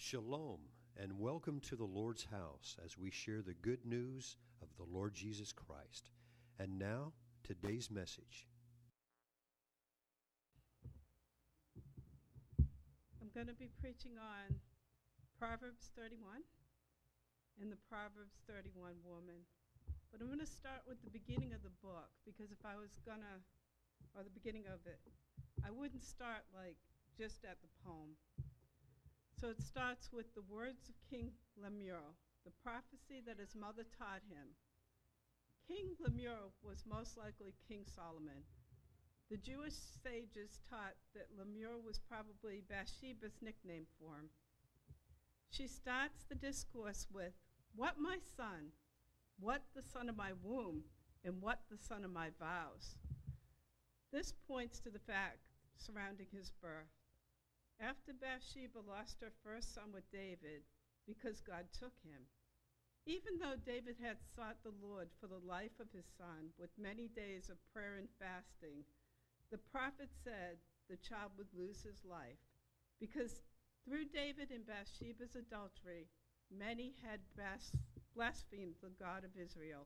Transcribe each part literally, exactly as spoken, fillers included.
Shalom, and welcome to the Lord's house as we share the good news of the Lord Jesus Christ. And now, today's message. I'm going to be preaching on Proverbs thirty-one and the Proverbs thirty-one woman. But I'm going to start with the beginning of the book, because if I was going to, or the beginning of it, I wouldn't start like just at the poem. So it starts with the words of King Lemuel, the prophecy that his mother taught him. King Lemuel was most likely King Solomon. The Jewish sages taught that Lemuel was probably Bathsheba's nickname for him. She starts the discourse with, "What my son, what the son of my womb, and what the son of my vows." This points to the fact surrounding his birth. After Bathsheba lost her first son with David because God took him, even though David had sought the Lord for the life of his son with many days of prayer and fasting, the prophet said the child would lose his life because through David and Bathsheba's adultery, many had blasphemed the God of Israel.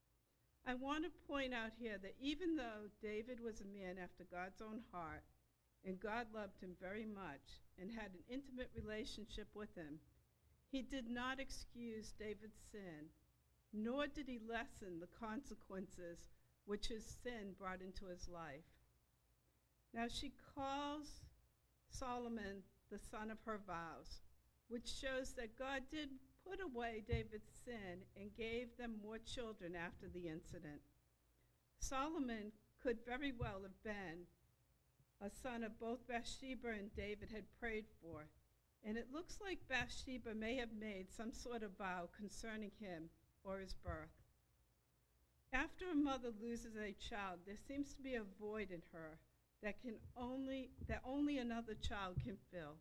I want to point out here that even though David was a man after God's own heart, and God loved him very much and had an intimate relationship with him, he did not excuse David's sin, nor did he lessen the consequences which his sin brought into his life. Now she calls Solomon the son of her vows, which shows that God did put away David's sin and gave them more children after the incident. Solomon could very well have been a son of both Bathsheba and David had prayed for, and it looks like Bathsheba may have made some sort of vow concerning him or his birth. After a mother loses a child, there seems to be a void in her that can only that only another child can fill.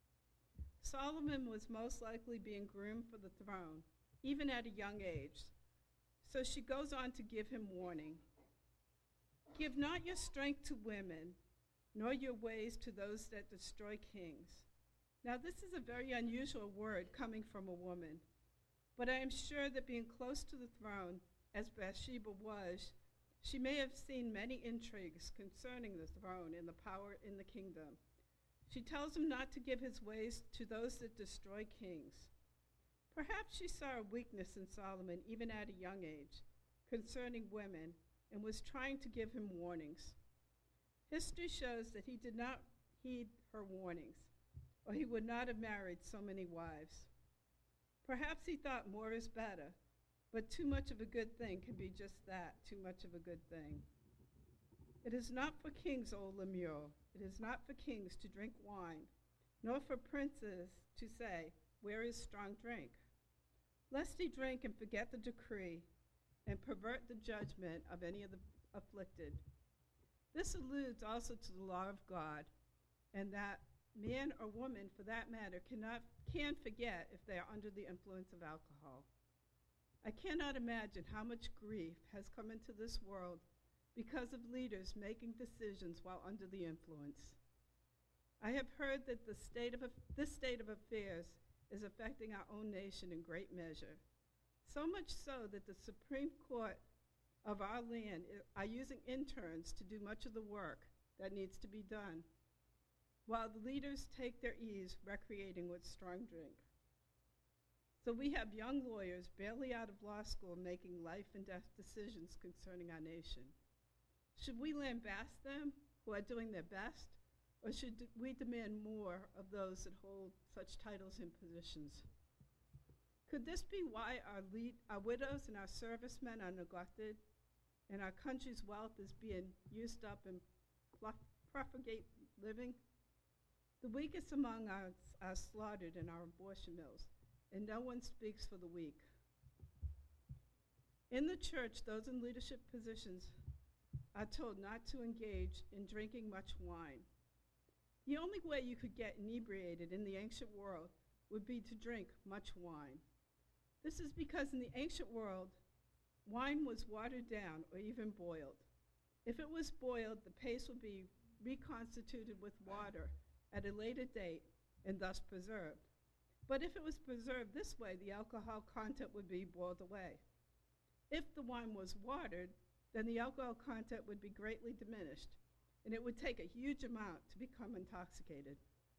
Solomon was most likely being groomed for the throne, even at a young age. So she goes on to give him warning. "Give not your strength to women, nor your ways to those that destroy kings." Now, this is a very unusual word coming from a woman, but I am sure that being close to the throne, as Bathsheba was, she may have seen many intrigues concerning the throne and the power in the kingdom. She tells him not to give his ways to those that destroy kings. Perhaps she saw a weakness in Solomon, even at a young age, concerning women, and was trying to give him warnings. History shows that he did not heed her warnings, or he would not have married so many wives. Perhaps he thought more is better, but too much of a good thing can be just that, too much of a good thing. It is not for kings, O Lemuel, it is not for kings to drink wine, nor for princes to say, "Where is strong drink?" Lest he drink and forget the decree, and pervert the judgment of any of the afflicted. This alludes also to the law of God, and that man or woman, for that matter, cannot can forget if they are under the influence of alcohol. I cannot imagine how much grief has come into this world because of leaders making decisions while under the influence. I have heard that the state of this state of affairs is affecting our own nation in great measure, so much so that the Supreme Court of our land are using interns to do much of the work that needs to be done, while the leaders take their ease recreating with strong drink. So we have young lawyers barely out of law school making life and death decisions concerning our nation. Should we lambast them who are doing their best, or should we demand more of those that hold such titles and positions? Could this be why our, lead, our widows and our servicemen are neglected, and our country's wealth is being used up in profligate living? The weakest among us are slaughtered in our abortion mills, and no one speaks for the weak. In the church, those in leadership positions are told not to engage in drinking much wine. The only way you could get inebriated in the ancient world would be to drink much wine. This is because in the ancient world, wine was watered down or even boiled. If it was boiled, the paste would be reconstituted with water at a later date and thus preserved. But if it was preserved this way, the alcohol content would be boiled away. If the wine was watered, then the alcohol content would be greatly diminished, and it would take a huge amount to become intoxicated.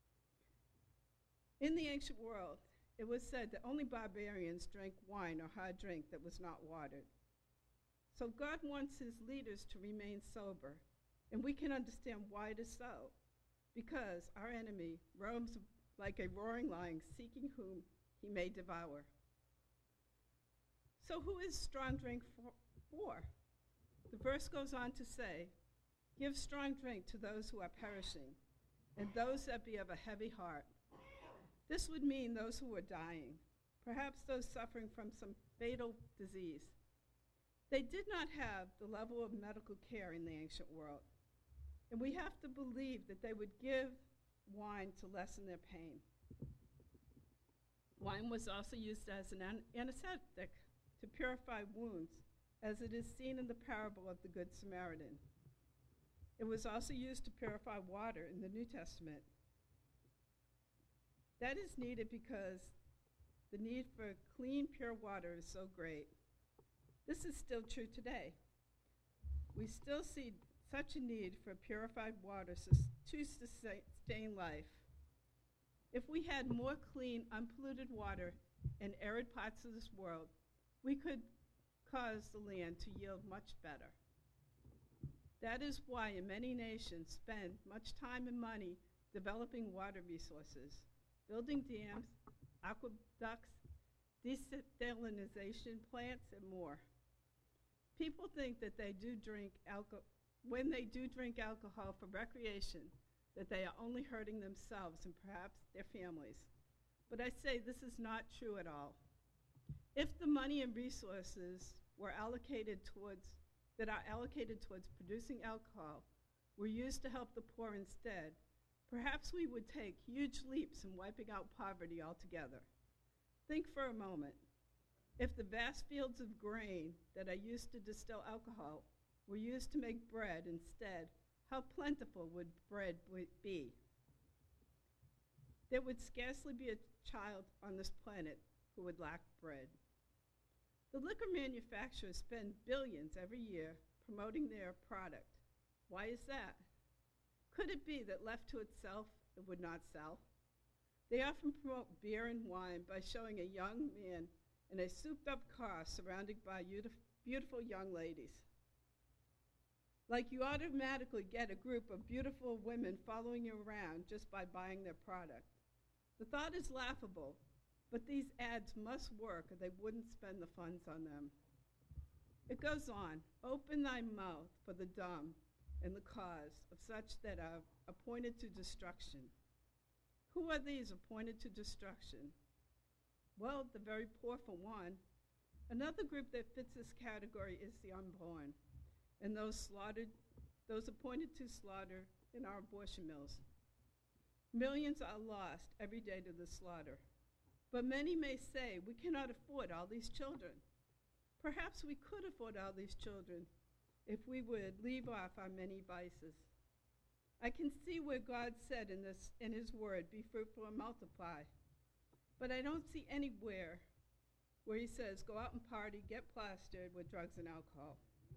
In the ancient world, it was said that only barbarians drank wine or hard drink that was not watered. So God wants his leaders to remain sober, and we can understand why it is so, because our enemy roams like a roaring lion, seeking whom he may devour. So who is strong drink for? The verse goes on to say, "Give strong drink to those who are perishing, and those that be of a heavy heart." This would mean those who are dying, perhaps those suffering from some fatal disease. They did not have the level of medical care in the ancient world, and we have to believe that they would give wine to lessen their pain. Wine was also used as an an- anesthetic to purify wounds, as it is seen in the parable of the Good Samaritan. It was also used to purify water in the New Testament. That is needed because the need for clean, pure water is so great. This is still true today. We still see such a need for purified water to sustain life. If we had more clean, unpolluted water in arid parts of this world, we could cause the land to yield much better. That is why in many nations spend much time and money developing water resources, building dams, aqueducts, desalinization plants, and more. People think that they do drink alcohol, when they do drink alcohol for recreation, that they are only hurting themselves and perhaps their families. But I say this is not true at all. If the money and resources were allocated towards, that are allocated towards producing alcohol were used to help the poor instead, perhaps we would take huge leaps in wiping out poverty altogether. Think for a moment. If the vast fields of grain that are used to distill alcohol were used to make bread instead, how plentiful would bread be? There would scarcely be a child on this planet who would lack bread. The liquor manufacturers spend billions every year promoting their product. Why is that? Could it be that left to itself, it would not sell? They often promote beer and wine by showing a young man in a souped-up car surrounded by beautiful young ladies. Like you automatically get a group of beautiful women following you around just by buying their product. The thought is laughable, but these ads must work or they wouldn't spend the funds on them. It goes on, "Open thy mouth for the dumb and the cause of such that are appointed to destruction." Who are these appointed to destruction? Well, the very poor for one. Another group that fits this category is the unborn, and those slaughtered, those appointed to slaughter in our abortion mills. Millions are lost every day to the slaughter. But many may say, we cannot afford all these children. Perhaps we could afford all these children if we would leave off our many vices. I can see where God said in this in his word, "Be fruitful and multiply." But I don't see anywhere where he says, "Go out and party, get plastered with drugs and alcohol."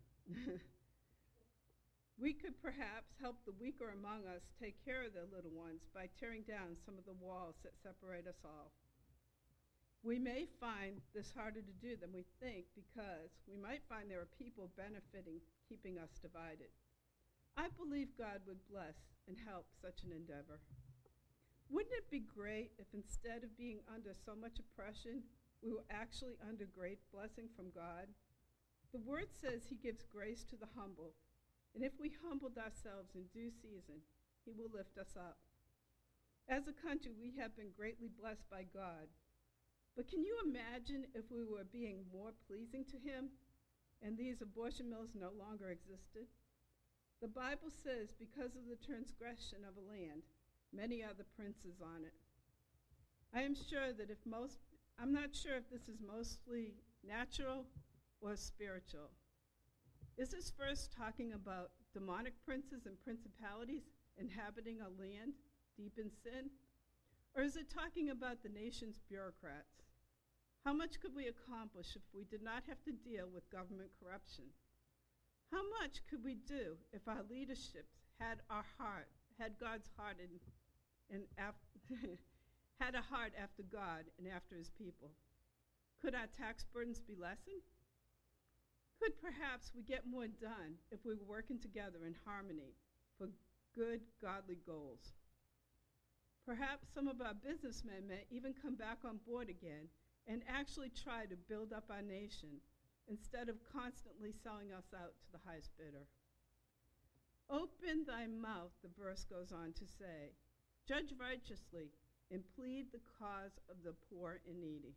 We could perhaps help the weaker among us take care of their little ones by tearing down some of the walls that separate us all. We may find this harder to do than we think because we might find there are people benefiting keeping us divided. I believe God would bless and help such an endeavor. Wouldn't it be great if instead of being under so much oppression, we were actually under great blessing from God? The word says he gives grace to the humble, and if we humbled ourselves in due season, he will lift us up. As a country, we have been greatly blessed by God. But can you imagine if we were being more pleasing to him and these abortion mills no longer existed? The Bible says because of the transgression of a land, many are the princes on it. I am sure that if most, I'm not sure if this is mostly natural or spiritual. Is this verse talking about demonic princes and principalities inhabiting a land deep in sin? Or is it talking about the nation's bureaucrats? How much could we accomplish if we did not have to deal with government corruption? How much could we do if our leadership had our heart, had God's heart in, in af- had a heart after God and after his people? Could our tax burdens be lessened? Could perhaps we get more done if we were working together in harmony for good, godly goals? Perhaps some of our businessmen may even come back on board again and actually try to build up our nation instead of constantly selling us out to the highest bidder. Open thy mouth, the verse goes on to say, judge righteously and plead the cause of the poor and needy.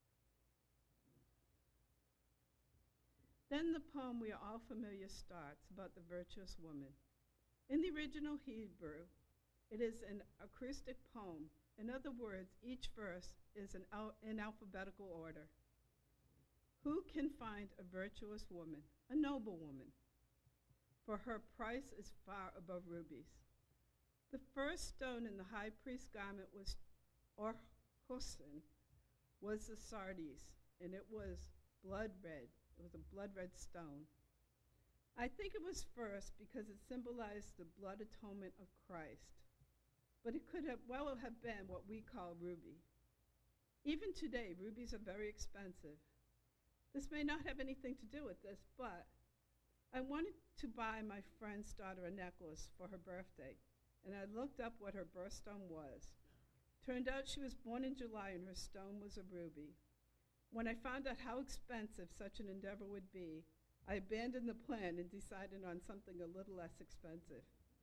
Then the poem we are all familiar starts about the virtuous woman. In the original Hebrew, it is an acrostic poem. In other words, each verse is an al- in alphabetical order. Who can find a virtuous woman, a noble woman? For her price is far above rubies. The first stone in the high priest's garment was, or hosen, was the sardius, and it was blood red. It was a blood red stone. I think it was first because it symbolized the blood atonement of Christ, but it could have well have been what we call ruby. Even today, rubies are very expensive. This may not have anything to do with this, but I wanted to buy my friend's daughter a necklace for her birthday, and I looked up what her birthstone was. Turned out she was born in July and her stone was a ruby. When I found out how expensive such an endeavor would be, I abandoned the plan and decided on something a little less expensive.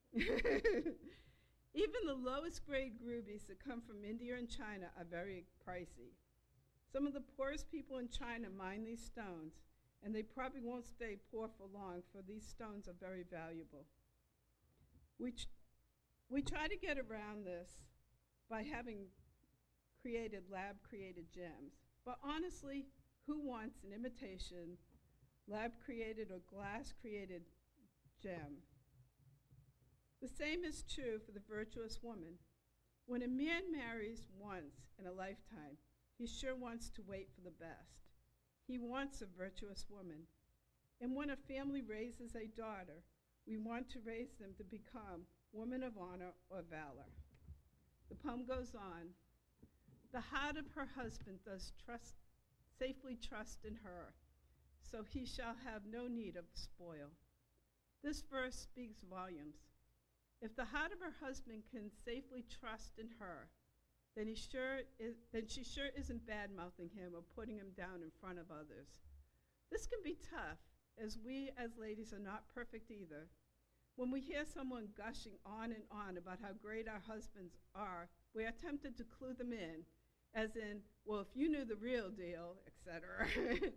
Even the lowest grade rubies that come from India and China are very pricey. Some of the poorest people in China mine these stones, and they probably won't stay poor for long, for these stones are very valuable. We, ch- we try to get around this by having created lab-created gems. But honestly, who wants an imitation, lab-created or glass-created gem? The same is true for the virtuous woman. When a man marries once in a lifetime, he sure wants to wait for the best. He wants a virtuous woman. And when a family raises a daughter, we want to raise them to become women of honor or valor. The poem goes on. The heart of her husband does trust, safely trust in her, so he shall have no need of spoil. This verse speaks volumes. If the heart of her husband can safely trust in her, then he sure is, then she sure isn't bad-mouthing him or putting him down in front of others. This can be tough, as we as ladies are not perfect either. When we hear someone gushing on and on about how great our husbands are, we are tempted to clue them in, as in, well, if you knew the real deal, et cetera.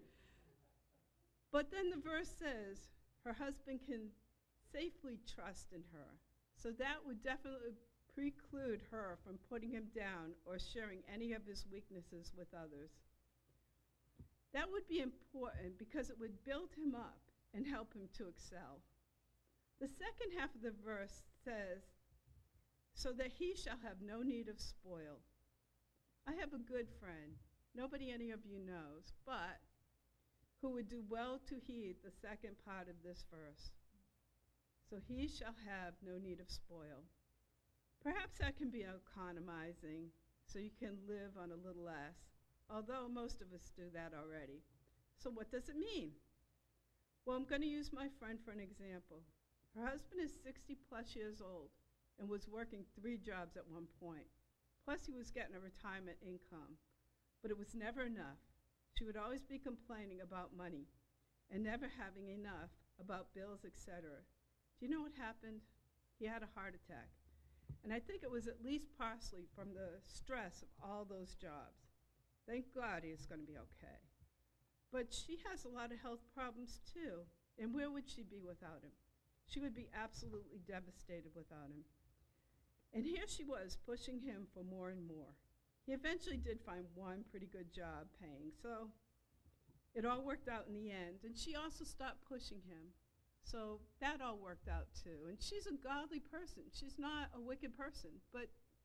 But then the verse says her husband can safely trust in her. So that would definitely preclude her from putting him down or sharing any of his weaknesses with others. That would be important because it would build him up and help him to excel. The second half of the verse says, so that he shall have no need of spoil. I have a good friend, nobody any of you knows, but who would do well to heed the second part of this verse. So he shall have no need of spoil. Perhaps that can be economizing, so you can live on a little less, although most of us do that already. So what does it mean? Well, I'm going to use my friend for an example. Her husband is sixty plus years old and was working three jobs at one point. Plus he was getting a retirement income, but it was never enough. She would always be complaining about money and never having enough about bills, et cetera. Do you know what happened? He had a heart attack. And I think it was at least partially from the stress of all those jobs. Thank God he's going to be okay. But she has a lot of health problems too. And where would she be without him? She would be absolutely devastated without him. And here she was pushing him for more and more. He eventually did find one pretty good job paying, so it all worked out in the end. And she also stopped pushing him. So that all worked out too. And she's a godly person. She's not a wicked person. But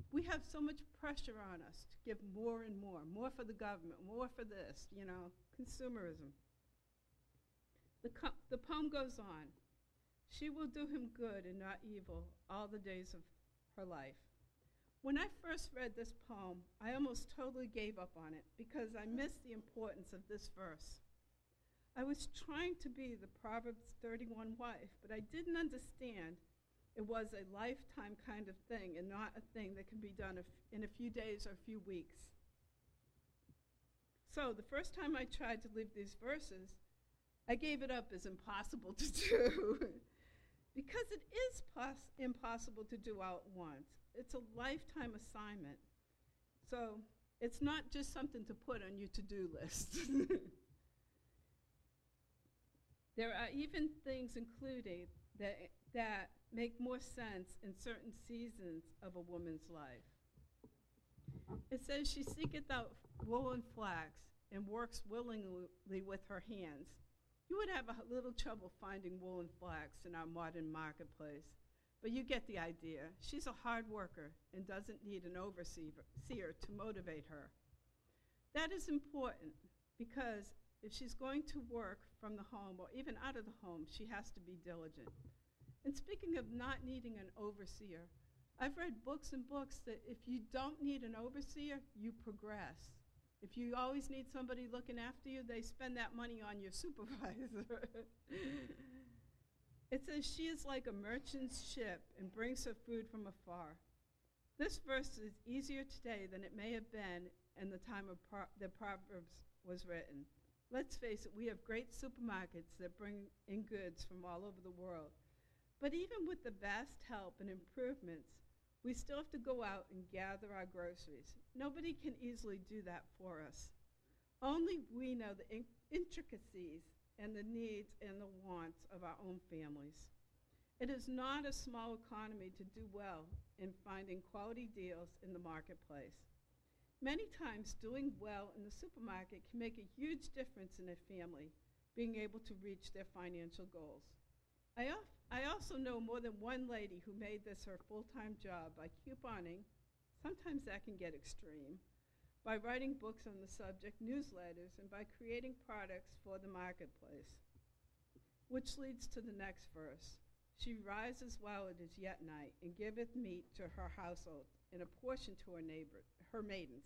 we have so much pressure on us to give more and more, more for the government, more for this, you know, consumerism. The, co- the poem goes on. She will do him good and not evil all the days of her life. When I first read this poem, I almost totally gave up on it because I missed the importance of this verse. I was trying to be the Proverbs thirty-one wife, but I didn't understand it was a lifetime kind of thing and not a thing that can be done in a few days or a few weeks. So the first time I tried to live these verses, I gave it up as impossible to do because it is pos- impossible to do all at once. It's a lifetime assignment. So it's not just something to put on your to-do list. There are even things included that, that make more sense in certain seasons of a woman's life. It says she seeketh out wool and flax and works willingly with her hands. You would have a little trouble finding wool and flax in our modern marketplace, but you get the idea. She's a hard worker and doesn't need an overseer to motivate her. That is important because if she's going to work from the home or even out of the home, she has to be diligent. And speaking of not needing an overseer, I've read books and books that if you don't need an overseer, you progress. If you always need somebody looking after you, they spend that money on your supervisor. It says she is like a merchant's ship and brings her food from afar. This verse is easier today than it may have been in the time of pro- the Proverbs was written. Let's face it, we have great supermarkets that bring in goods from all over the world. But even with the vast help and improvements, we still have to go out and gather our groceries. Nobody can easily do that for us. Only we know the in- intricacies and the needs and the wants of our own families. It is not a small economy to do well in finding quality deals in the marketplace. Many times, doing well in the supermarket can make a huge difference in a family being able to reach their financial goals. I, of- I also know more than one lady who made this her full-time job by couponing, sometimes that can get extreme, by writing books on the subject, newsletters, and by creating products for the marketplace. Which leads to the next verse. She rises while it is yet night, and giveth meat to her household, and a portion to her neighbor, her maidens.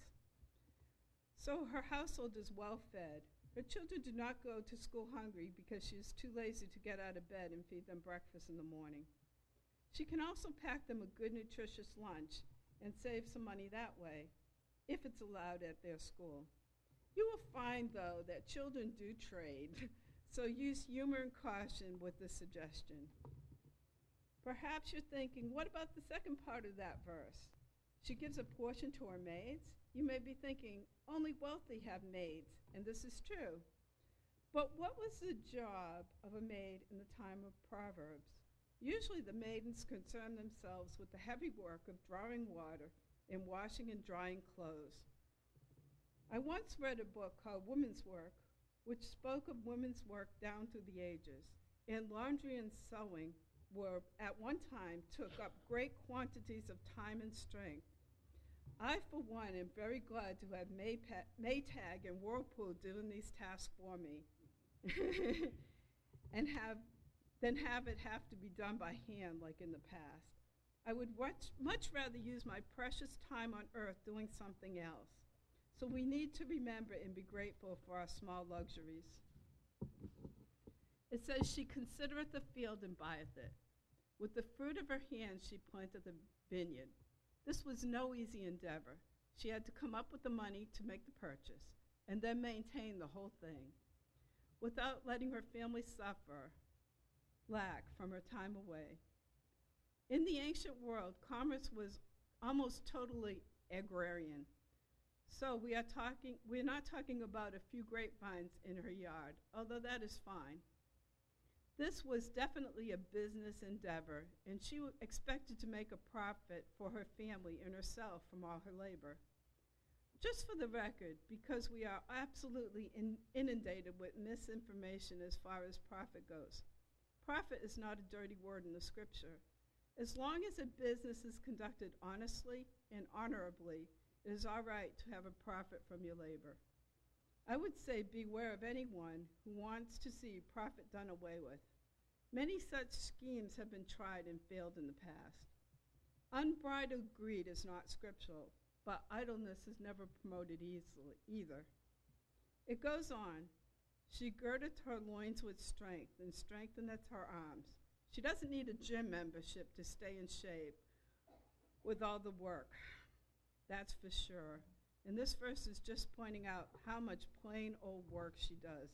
So her household is well fed. Her children do not go to school hungry because she is too lazy to get out of bed and feed them breakfast in the morning. She can also pack them a good nutritious lunch and save some money that way, if it's allowed at their school. You will find, though, that children do trade, so use humor and caution with this suggestion. Perhaps you're thinking, what about the second part of that verse? She gives a portion to her maids. You may be thinking, only wealthy have maids, and this is true. But what was the job of a maid in the time of Proverbs? Usually the maidens concerned themselves with the heavy work of drawing water and washing and drying clothes. I once read a book called Women's Work, which spoke of women's work down through the ages, and laundry and sewing were, at one time, took up great quantities of time and strength. I, for one, am very glad to have Maypa- Maytag and Whirlpool doing these tasks for me and have then have it have to be done by hand like in the past. I would much, much rather use my precious time on earth doing something else. So we need to remember and be grateful for our small luxuries. It says, she considereth the field and buyeth it. With the fruit of her hands she planted the vineyard. This was no easy endeavor. She had to come up with the money to make the purchase and then maintain the whole thing without letting her family suffer lack from her time away. In the ancient world, commerce was almost totally agrarian. So we are talking, we're not talking about a few grapevines in her yard, although that is fine. This was definitely a business endeavor, and she expected to make a profit for her family and herself from all her labor. Just for the record, because we are absolutely in inundated with misinformation as far as profit goes, profit is not a dirty word in the scripture. As long as a business is conducted honestly and honorably, it is all right to have a profit from your labor. I would say beware of anyone who wants to see profit done away with. Many such schemes have been tried and failed in the past. Unbridled greed is not scriptural, but idleness is never promoted easily either. It goes on, she girdeth her loins with strength and strengtheneth her arms. She doesn't need a gym membership to stay in shape with all the work. That's for sure. And this verse is just pointing out how much plain old work she does.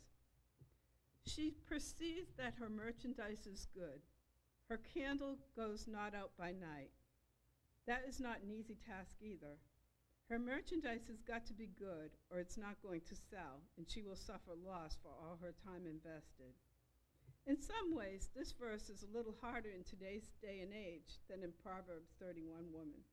She perceives that her merchandise is good. Her candle goes not out by night. That is not an easy task either. Her merchandise has got to be good, or it's not going to sell, and she will suffer loss for all her time invested. In some ways, this verse is a little harder in today's day and age than in Proverbs thirty-one woman.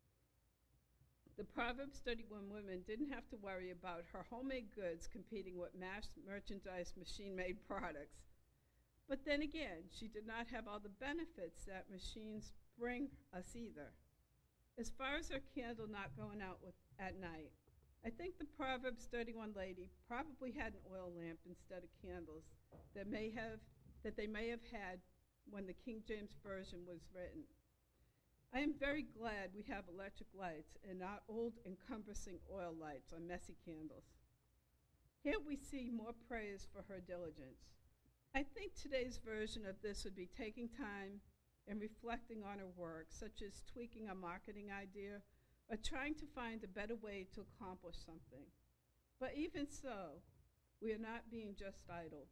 The Proverbs thirty-one woman didn't have to worry about her homemade goods competing with mass merchandise machine-made products. But then again, she did not have all the benefits that machines bring us either. As far as her candle not going out with, at night, I think the Proverbs thirty-one lady probably had an oil lamp instead of candles that may have that they may have had when the King James Version was written. I am very glad we have electric lights and not old and cumbersome oil lights on messy candles. Here we see more praise for her diligence. I think today's version of this would be taking time and reflecting on her work, such as tweaking a marketing idea or trying to find a better way to accomplish something. But even so, we are not being just idle.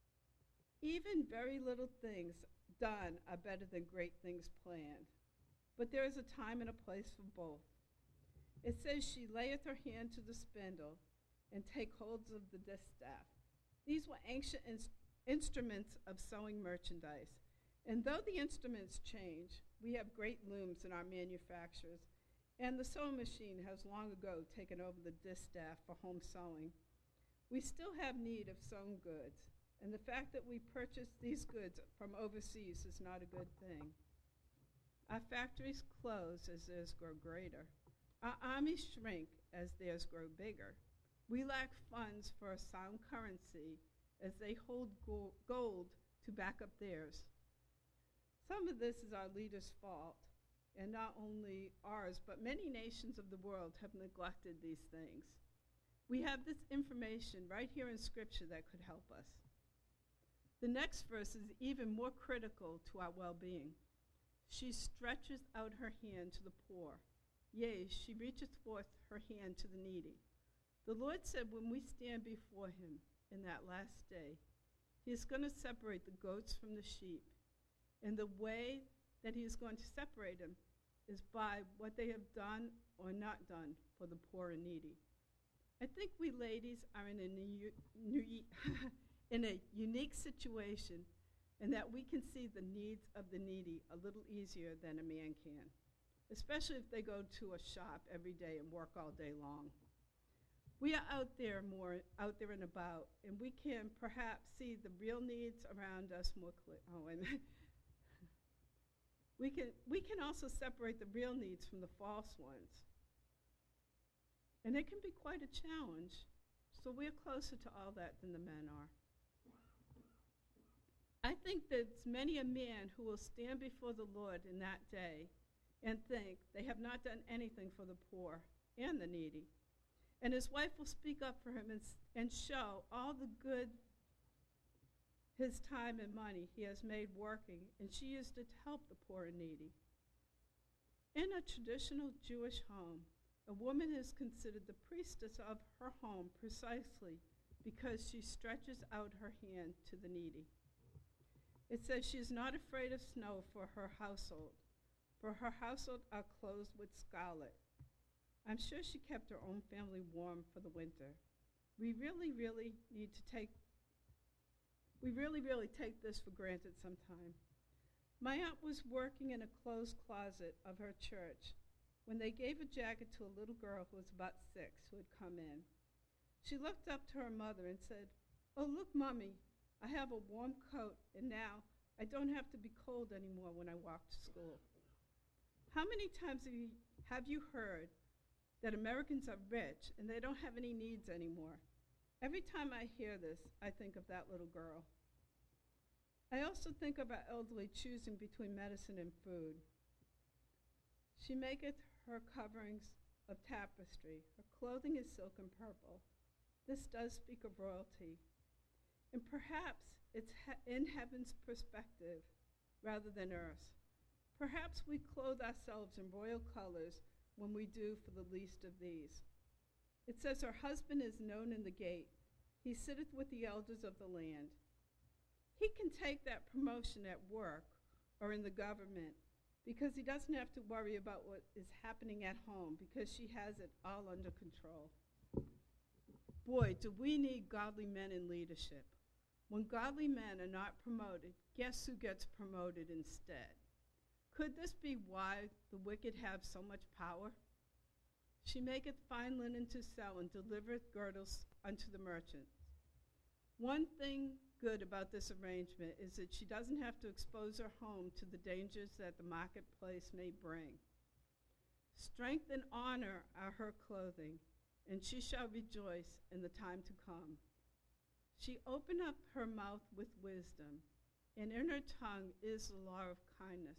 Even very little things done are better than great things planned. But there is a time and a place for both. It says she layeth her hand to the spindle and take holds of the distaff. These were ancient in- instruments of sewing merchandise. And though the instruments change, we have great looms in our manufacturers, and the sewing machine has long ago taken over the distaff for home sewing. We still have need of sewn goods, and the fact that we purchase these goods from overseas is not a good thing. Our factories close as theirs grow greater. Our armies shrink as theirs grow bigger. We lack funds for a sound currency as they hold go- gold to back up theirs. Some of this is our leaders' fault, and not only ours, but many nations of the world have neglected these things. We have this information right here in Scripture that could help us. The next verse is even more critical to our well-being. She stretches out her hand to the poor. Yea, she reacheth forth her hand to the needy. The Lord said when we stand before him in that last day, he is going to separate the goats from the sheep. And the way that he is going to separate them is by what they have done or not done for the poor and needy. I think we ladies are in a, new, new, in a unique situation in that we can see the needs of the needy a little easier than a man can, especially if they go to a shop every day and work all day long. We are out there more, out there and about, and we can perhaps see the real needs around us more clearly. Oh, wait a minute. We can, we can also separate the real needs from the false ones. And it can be quite a challenge, so we're closer to all that than the men are. I think that it's many a man who will stand before the Lord in that day and think they have not done anything for the poor and the needy. And his wife will speak up for him and, and show all the good his time and money he has made working, and she used it to help the poor and needy. In a traditional Jewish home, a woman is considered the priestess of her home precisely because she stretches out her hand to the needy. It says she is not afraid of snow for her household, for her household are clothed with scarlet. I'm sure she kept her own family warm for the winter. We really, really need to take We really, really take this for granted sometime. My aunt was working in a closed closet of her church when they gave a jacket to a little girl who was about six who had come in. She looked up to her mother and said, "Oh, look, Mommy, I have a warm coat, and now I don't have to be cold anymore when I walk to school." How many times have you, have you heard that Americans are rich and they don't have any needs anymore? Every time I hear this, I think of that little girl. I also think of our elderly choosing between medicine and food. She maketh her coverings of tapestry. Her clothing is silk and purple. This does speak of royalty. And perhaps it's he- in heaven's perspective rather than earth's. Perhaps we clothe ourselves in royal colors when we do for the least of these. It says, her husband is known in the gate. He sitteth with the elders of the land. He can take that promotion at work or in the government because he doesn't have to worry about what is happening at home because she has it all under control. Boy, do we need godly men in leadership. When godly men are not promoted, guess who gets promoted instead? Could this be why the wicked have so much power? She maketh fine linen to sell and delivereth girdles unto the merchants. One thing good about this arrangement is that she doesn't have to expose her home to the dangers that the marketplace may bring. Strength and honor are her clothing, and she shall rejoice in the time to come. She opened up her mouth with wisdom, and in her tongue is the law of kindness.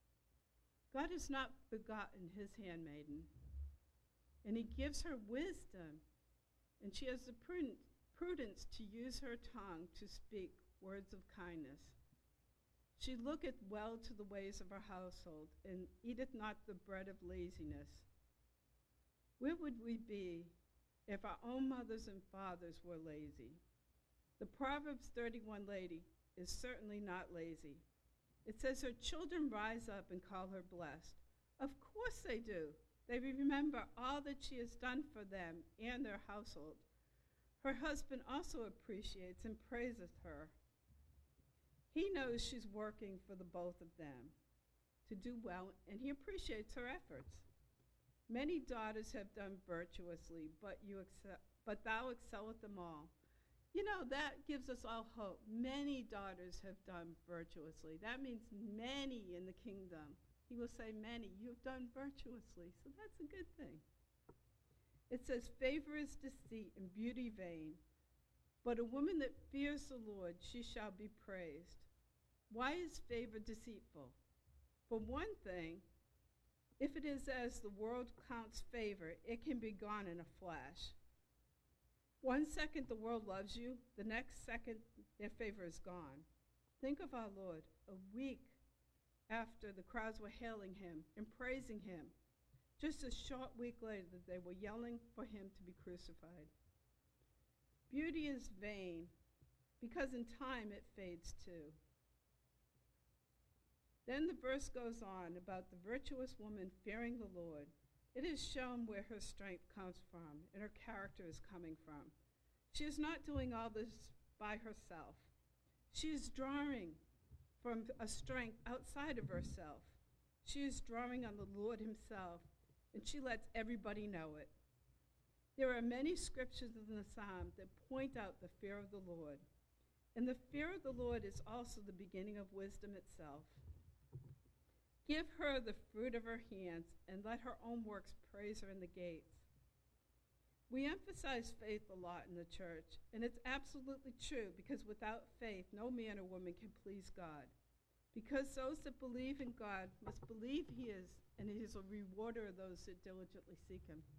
God has not begotten his handmaiden, and he gives her wisdom, and she has the prudence, prudence to use her tongue to speak words of kindness. She looketh well to the ways of her household, and eateth not the bread of laziness. Where would we be if our own mothers and fathers were lazy? The Proverbs thirty-one lady is certainly not lazy. It says her children rise up and call her blessed. Of course they do. They remember all that she has done for them and their household. Her husband also appreciates and praises her. He knows she's working for the both of them to do well, and he appreciates her efforts. Many daughters have done virtuously, but you excel, but thou excellest them all. You know, that gives us all hope. Many daughters have done virtuously. That means many in the kingdom. He will say many. You have done virtuously, so that's a good thing. It says, favor is deceit and beauty vain, but a woman that fears the Lord, she shall be praised. Why is favor deceitful? For one thing, if it is as the world counts favor, it can be gone in a flash. One second the world loves you, the next second their favor is gone. Think of our Lord, a week after the crowds were hailing him and praising him. Just a short week later, they were yelling for him to be crucified. Beauty is vain because in time it fades too. Then the verse goes on about the virtuous woman fearing the Lord. It is shown where her strength comes from and her character is coming from. She is not doing all this by herself. She is drawing from a strength outside of herself. She is drawing on the Lord himself, and she lets everybody know it. There are many scriptures in the Psalm that point out the fear of the Lord. And the fear of the Lord is also the beginning of wisdom itself. Give her the fruit of her hands, and let her own works praise her in the gates. We emphasize faith a lot in the church, and it's absolutely true, because without faith, no man or woman can please God. Because those that believe in God must believe he is, and he is a rewarder of those that diligently seek him.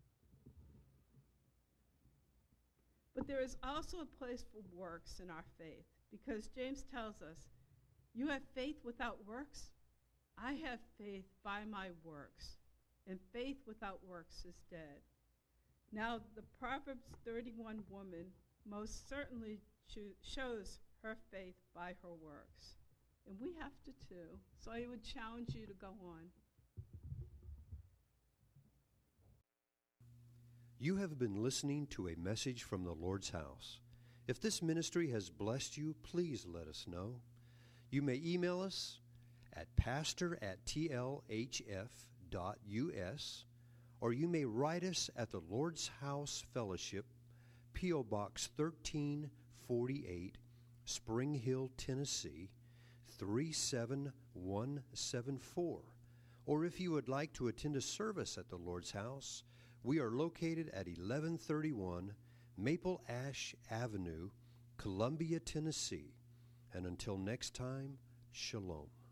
But there is also a place for works in our faith, because James tells us, you have faith without works? I have faith by my works, and faith without works is dead. Now, the Proverbs thirty-one woman most certainly cho- shows her faith by her works. And we have to too. So I would challenge you to go on. You have been listening to a message from the Lord's house. If this ministry has blessed you, please let us know. You may email us at pastor at t l h f dot u s, or you may write us at the Lord's House Fellowship, P O Box thirteen forty-eight, Spring Hill, Tennessee, three seven one seven four, or if you would like to attend a service at the Lord's house, we are located at eleven thirty-one Maple Ash Avenue, Columbia, Tennessee. And until next time, shalom.